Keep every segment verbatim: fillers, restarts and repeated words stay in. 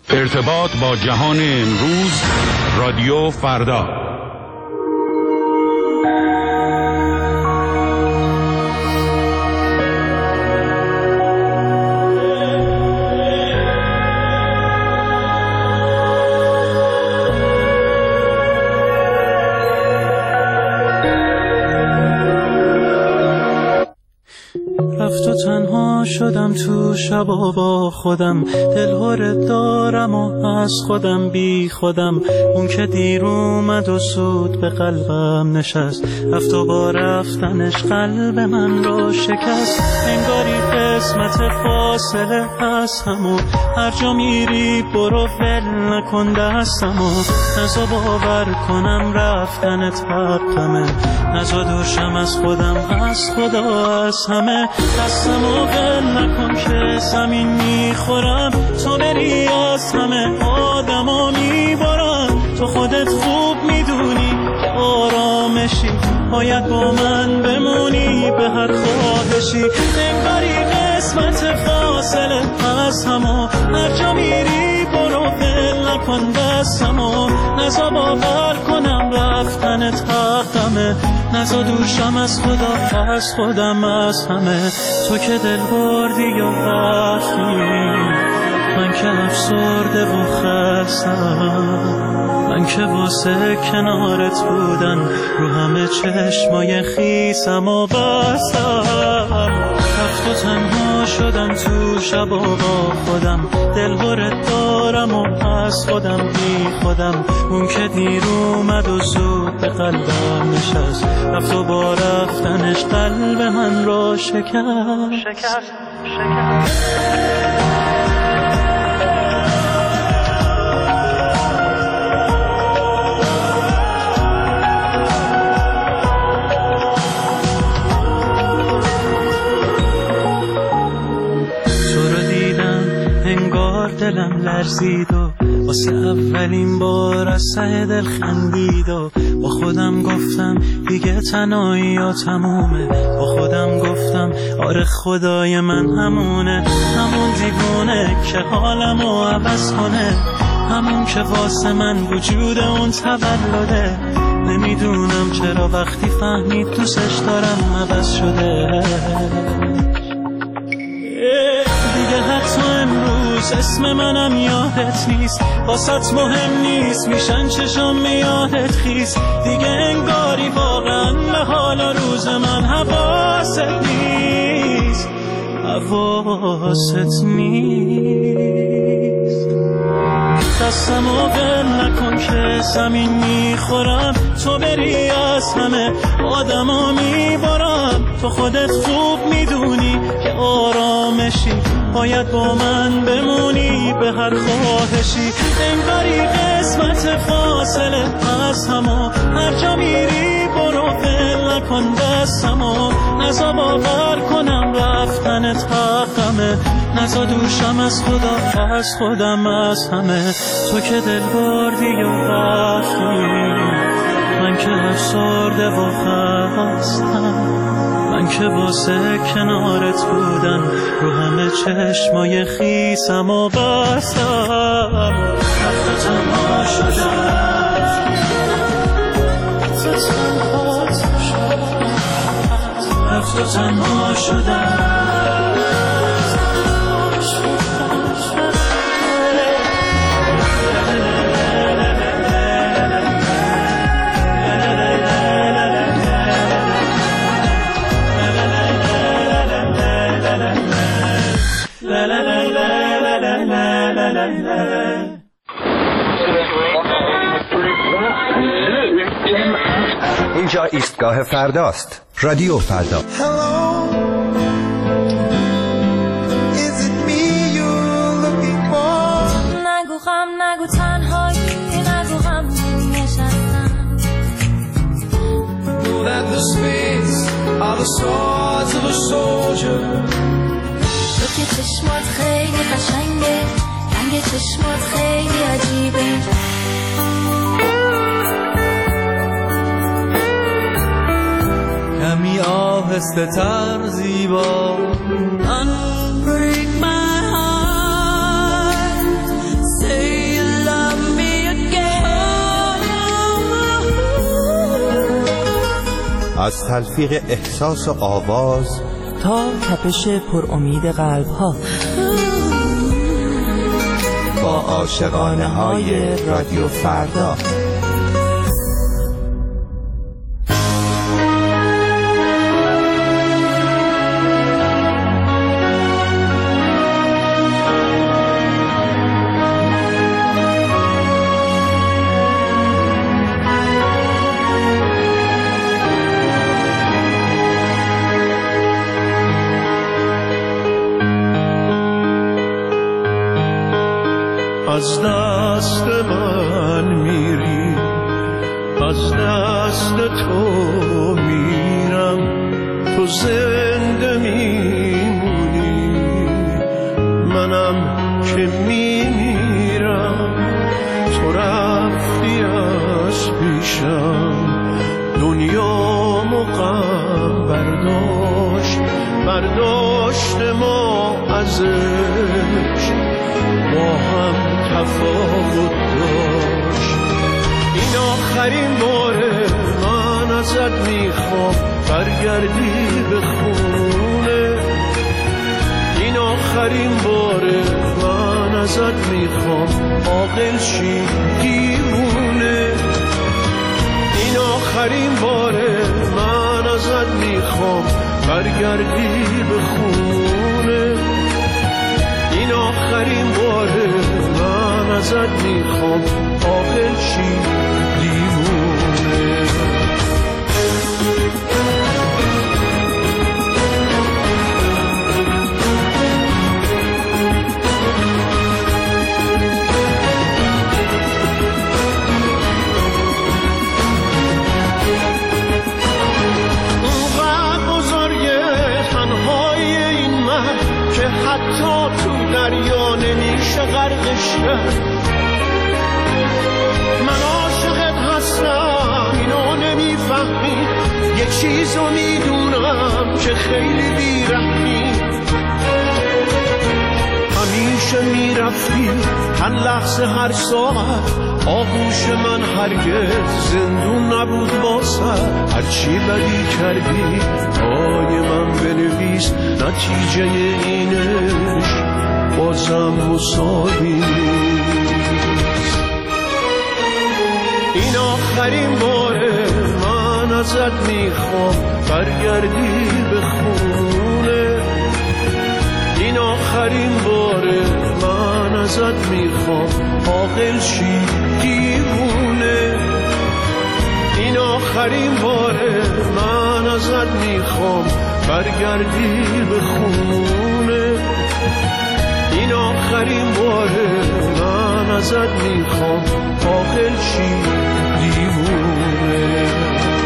ارتباط با جهان امروز، رادیو فردا. رفت و تنها شدم تو شبا با خودم، دلهره دارم و از خودم بی خودم. اون که دیر اومد و سود به قلبم نشست، رفت و با رفتنش قلب من رو شکست. انگاری قسمت فاصله هست همو، هر جا میری برو ول نکن دستمو. نزا باور کنم رفتنت حقمه، نزا دوشم از خودم، از خدا از همه. دستمو ول نکن که زمین میخورم، تو بری از همه آدما میبارم. تو خودت خوب میدونی که آرامشی، باید با من بمونی به هر خواهشی. انگاری قسمت فاصله از همو، هر جا میری برو ول نکن دستمو. نزا باور کنم رفتنت حقمه، نزا دوشم از خدا، از خودم از همه. تو که دل بردی و رفتی، من که افسرده و خستم. من که واسه کنارت بودن رو همه چشمای خیسم و بستم. رفت و تنها شدم تو شبا با خودم، دلهره دارم و از خودم بی خودم. اون که دیر اومد و زود به قلبم نشست، رفت و با رفتنش قلب من رو شکست شکست شکست. دلم لرزید و واسه اولین بار از ته دل خندید و با خودم گفتم دیگه تنهایی یا تمومه. با خودم گفتم آره خدای من همونه، همون دیوونه که حالمو عوض کنه، همون که واسه من وجود اون تولده. نمیدونم چرا وقتی فهمید دوستش دارم عوض شده. دیگه حتی امروز اسم منم یادت نیست، واسط مهم نیست میشن چشم یادت خیز. دیگه انگاری واقعا به حال روز من حواست نیست، حواست نیست. دستمو ول نکن که زمین میخورم، تو بری از همه آدما میبارم. تو خودت خوب میدونی که آرامشی، باید با من بمونی به هر خواهشی. انگاری قسمت فاصله از همو، هر جا میری برو ول نکن دستمو. نزا باور کنم رفتنت حقمه، نزا دوشم از خدا، از خودم از همه. تو که دل بردی و رفتی، من که افسرده و خستم. من که واسه کنارت بودن رو همه چشمای خیسم و بستم. رفت و تنها شدم، رفت و تنها شدم. اینجا ایستگاه فرداست، رادیو فردا. نگو غم، نگو تنهایی، نگو غم نشستم. تو که چشمات خیلی قشنگه، رنگ چشمات خیلی عجیبه. کمی آهسته تر زیبا، unbreak my heart, say از تلفیق احساس و آواز تا تپش پر امید قلب ها، با عاشقانه های رادیو فردا. از دست من میری، از دست تو میرم، تو زنده میمونی، منم که میمیرم. تو رفتی از پیشم، دنیامو غم برداشت، برداشت ما ازش، با هم تفاوت داشت. این آخرین باره من ازت میخوام برگردی به خونه. این آخرین باره من ازت میخوام عاقل شی دیوونه. این آخرین باره من ازت میخوام برگردی به خونه. این آخرین باره من ازت میخوام عاقل شی دیوونه. اونقدر بزرگه تنهای این من که حتی تو دریا نمیشه غرقش کرد. من عاشقت هستم اینو نمیفهمی، یه چیزو میدونم که خیلی بیرحمی. همیشه میرفتی هر لحظه هر ساعت، آغوش من هرگز زندون نبود واسه. هرچی بدی کردی پای من بنویس، نتیجه اینش بازم مساوی نیست. این آخرین باره من ازت میخوام برگردی به خونه. این آخرین باره من ازت میخوام عاقل شی دیوونه. این آخرین باره من ازت میخوام برگردی به خونه. این آخرین باره من ازت میخوام عاقل شی دیوونه.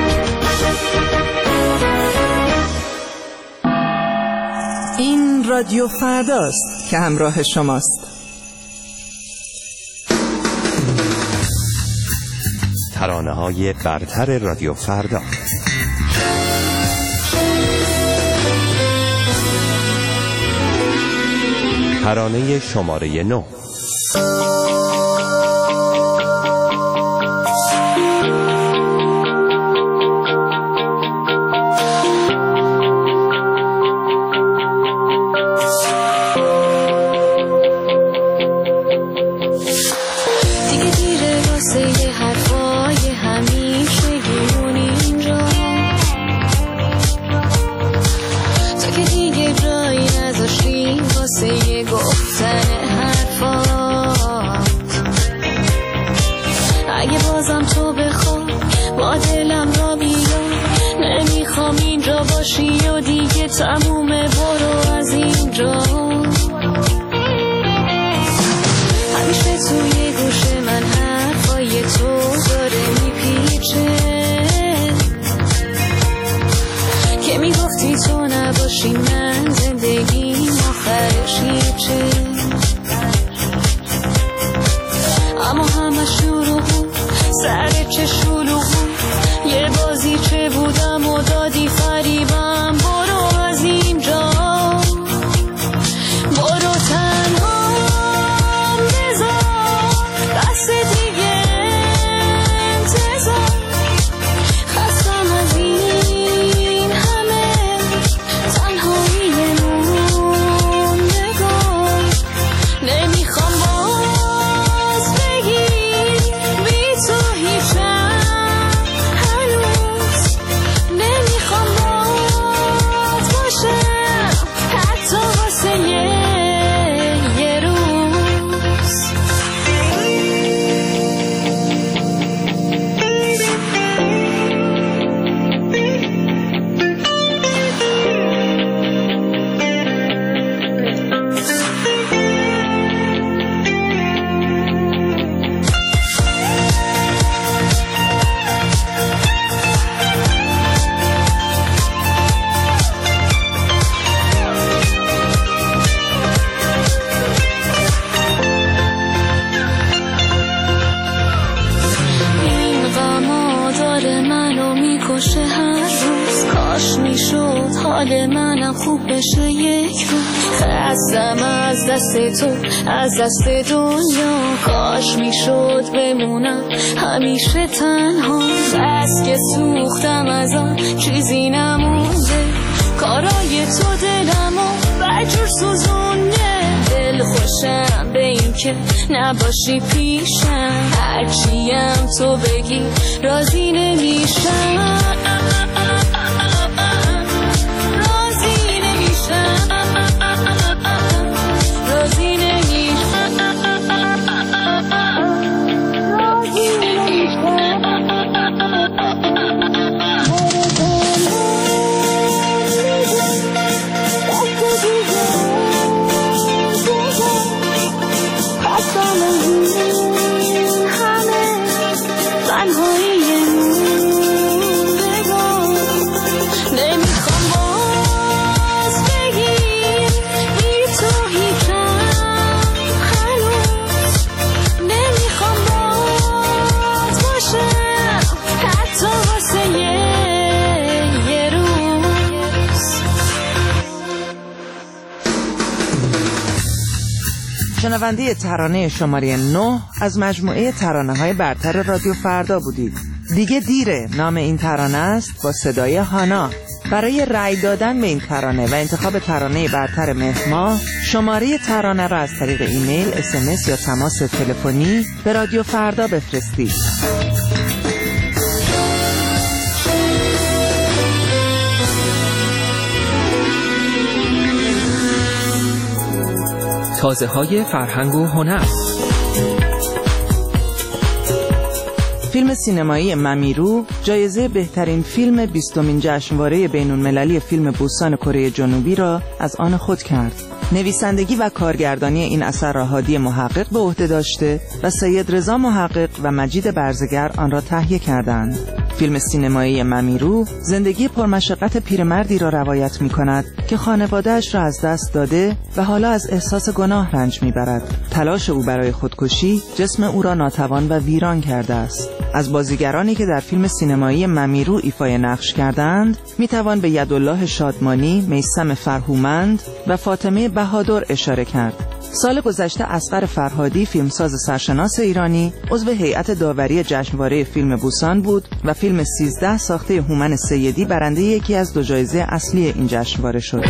این رادیو فرداست که همراه شماست. ترانه های برتر رادیو فردا. ترانه شماره نو. تمومه برو از اینجا. همیشه توی گوش من حرفای تو داره میپیچه، که میگفتی تو نباشی من زندگیم آخرش هیچه. اما همه شروع بود سر چه شلوغ بود، یه بازی چه بودم و دادی فریبم. برو از اینجا، برو تنها بذار حال منم خوب بشه یک رو. خستم از دست تو از دست دنیا، کاش میشد بمونم همیشه تنها. بس که سوختم از آن چیزی نمونده، کارای تو دلمو بجور سوزونه. دل خوشم به این که نباشی پیشم، هرچیم تو بگی راضی نمیشم، راضی نمیشم، راضی نمیشم، راضی نمیشم. شنونده ترانه شماره نه از مجموعه ترانه‌های برتر رادیو فردا بودید. دیگه دیره نام این ترانه است با صدای هانا. برای رأی دادن به این ترانه و انتخاب ترانه برتر مهر ماه، شماره ترانه را از طریق ایمیل، اس ام اس یا تماس تلفنی به رادیو فردا بفرستید. تازه های فرهنگ و هنر. فیلم سینمایی ممیرو جایزه بهترین فیلم بیستمین جشنواره بین‌المللی فیلم بوسان کره جنوبی را از آن خود کرد. نویسندگی و کارگردانی این اثر را هادی محقق به عهده داشته و سید رضا محقق و مجید برزگر آن را تهیه کردند. فیلم سینمایی ممیرو زندگی پرمشقت پیرمردی را روایت می کند که خانواده‌اش را از دست داده و حالا از احساس گناه رنج می برد. تلاش او برای خودکشی جسم او را ناتوان و ویران کرده است. از بازیگرانی که در فیلم سینمایی ممیرو ایفای نقش کردند می توان به یدالله شادمانی، میثم فرهومند و فاطمه بهادر اشاره کرد. سال گذشته اصغر فرهادی، فیلمساز سرشناس ایرانی، عضو هیئت داوری جشنواره فیلم بوسان بود و فیلم سیزده ساخته هومن سیدی برنده یکی از دو جایزه اصلی این جشنواره شد.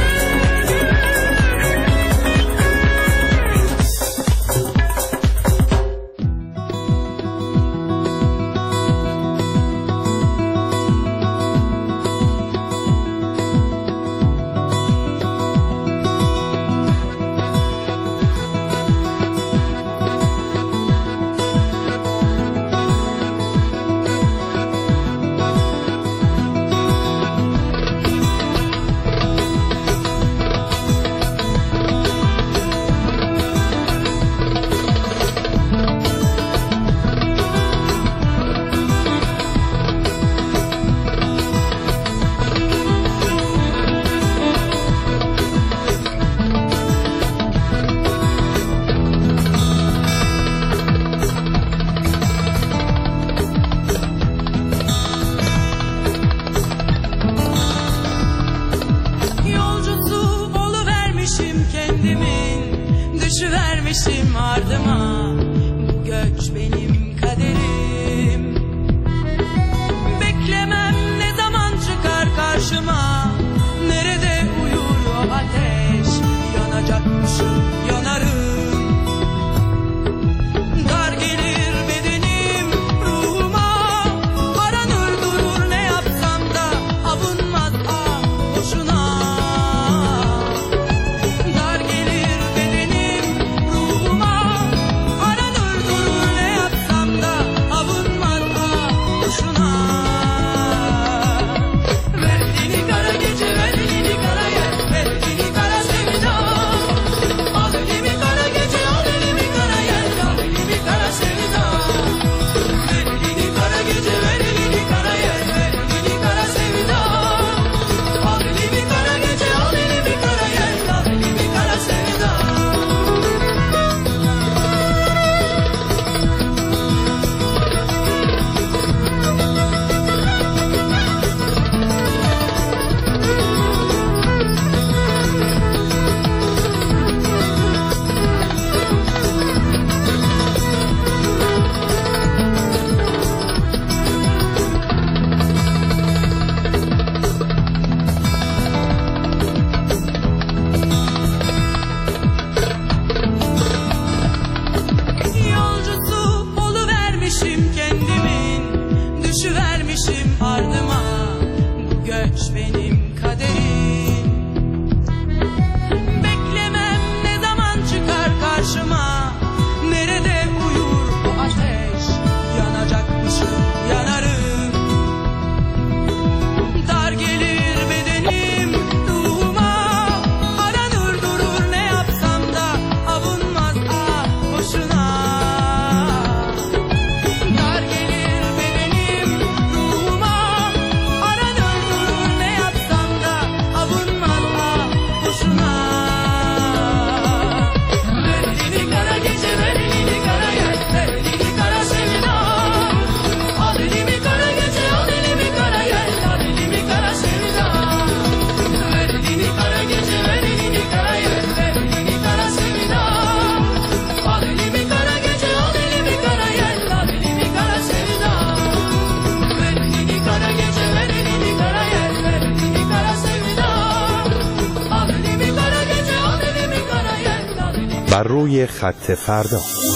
بر روی خط فردا.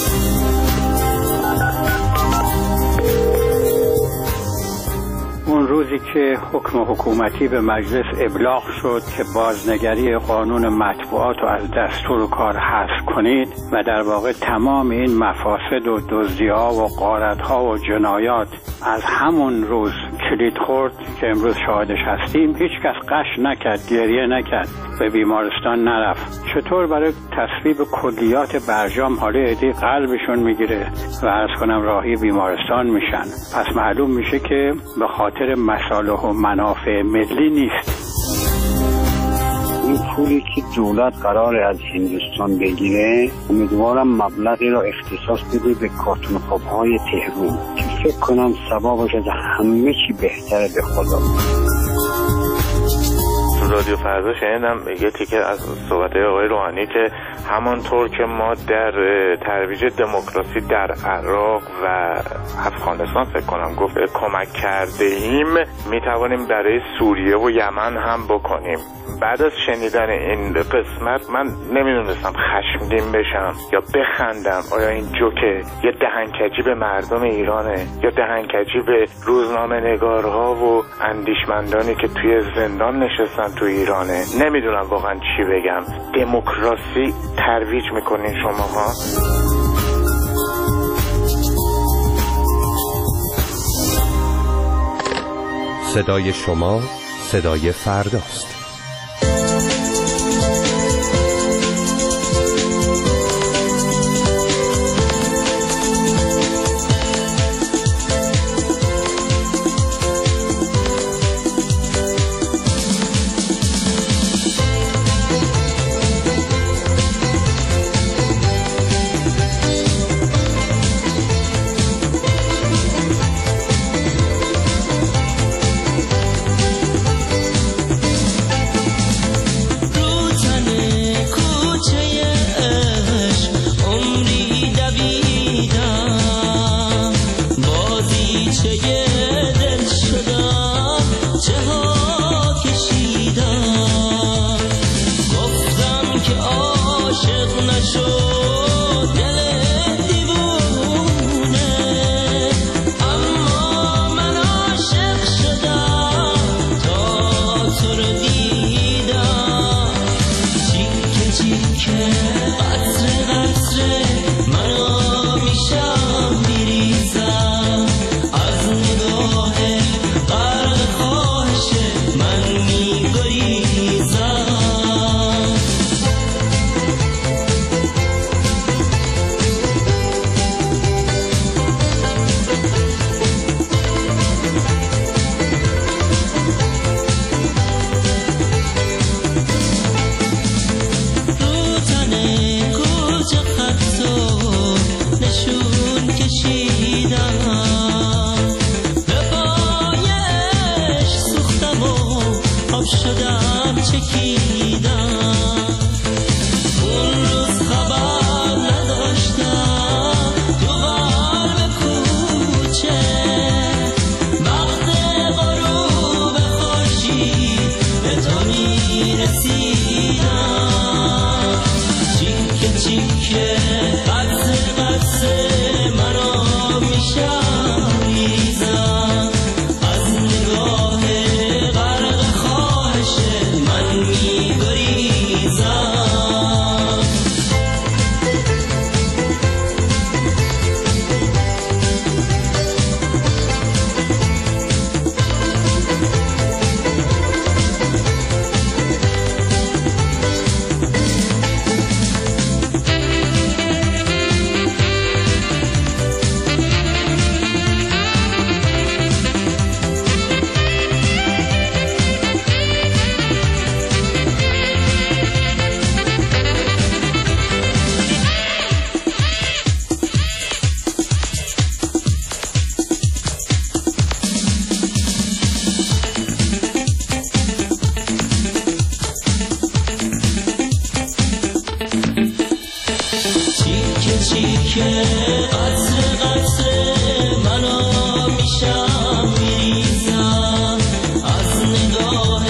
اون روزی که حکم حکومتی به مجلس ابلاغ شد که بازنگری قانون مطبوعات رو از دستور کار حذف کنید و در واقع تمام این مفاسد و دزدی‌ها و غارت‌ها و جنایات از همون روز کلید خورد که امروز شاهدش هستیم، هیچ کس قش نکرد، گریه نکرد، به بیمارستان نرفت. چطور برای تصویب کلیات برجام حاله عدی قلبشون میگیره و عرض کنم راهی بیمارستان میشن؟ پس معلوم میشه که به خاطر مصالح و منافع ملی نیست. این پولی که دولت قراره از هندوستان بگیره، امیدوارم مبلغی را اختصاص بده به کارتون خواب‌های تهران که فکر کنم ثوابش از همه چی بهتره به خدا. تو رادیو فردا شنیدم یه تیکه از صحبت‌های آقای روحانی که همانطور که ما در ترویج دموکراسی در عراق و افغانستان فکر کنم گفت کمک کرده ایم، میتوانیم برای سوریه و یمن هم بکنیم. بعد از شنیدن این قسمت من نمیدونستم خشمگین بشم یا بخندم. آیا این جوکه یه دهنکجی به مردم ایرانه یا دهنکجی به روزنامه نگارها و اندیشمندانی که توی زندان نشستن تو ایرانه؟ نمیدونم واقعا چی بگم. دموکراسی ترویج میکنین شماها؟ صدای شما صدای فرداست.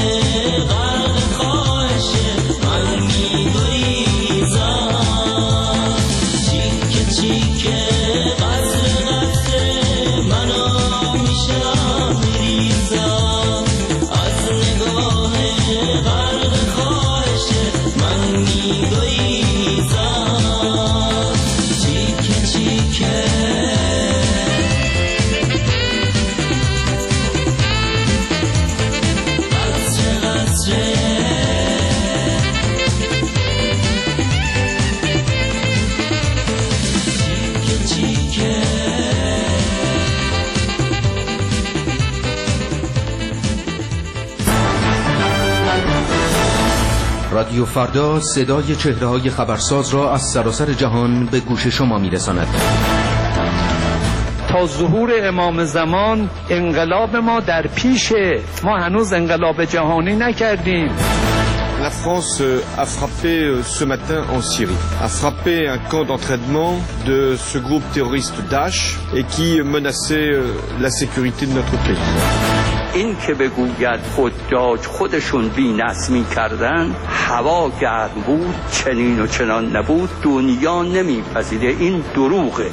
غرق خواهش من می‌گریزم. رادیو فردا صدای چهره‌های خبرساز را از سراسر جهان به گوش شما می‌رساند. تا ظهور امام زمان انقلاب ما در پیشه، ما هنوز انقلاب جهانی نکردیم. La France a frappé ce matin en Syrie, a frappé un camp d'entraînement de ce groupe terroriste Daesh et qui menaçait la sécurité de notre pays. این که بگوید حجاج خودشون بی‌نظمی کردن، هوا گرم بود، چنین و چنان نبود، دنیا نمیپذیره، این دروغه.